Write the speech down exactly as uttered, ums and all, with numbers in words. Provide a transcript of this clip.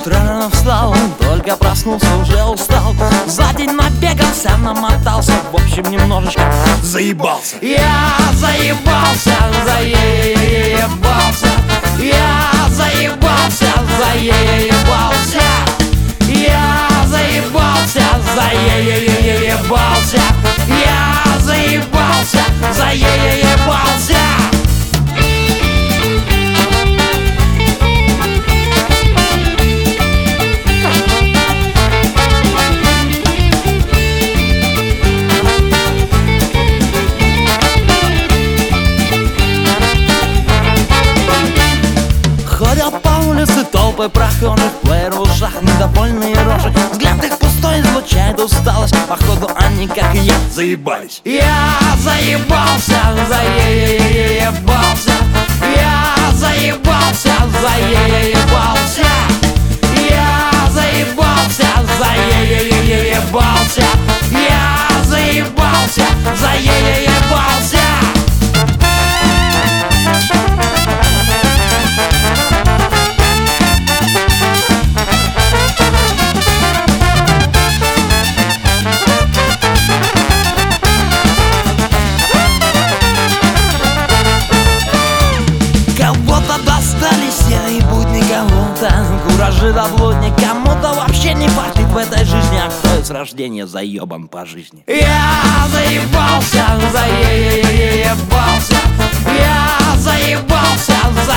утро рано встал, только проснулся, уже устал. За день набегался, намотался, в общем, немножечко заебался. Я заебался, заебался. Я заебался, заебался. Я заебался, заебался. Я заебался, заебался. Ходят по улице толпы прохожих, плеер в ушах, недовольные рожи. Взгляд их пустой излучает усталость, походу они, как и я, заебались. Я заебался, заебался. Я заебался, заебался. Я заебался, заебался. Я заебался, заебался. Серые будни кому-то, куражи до блудни, кому-то вообще не фартит в этой жизни, а кто с рождения заебан по жизни. Я заебался, заебался. Я заебался, заебался.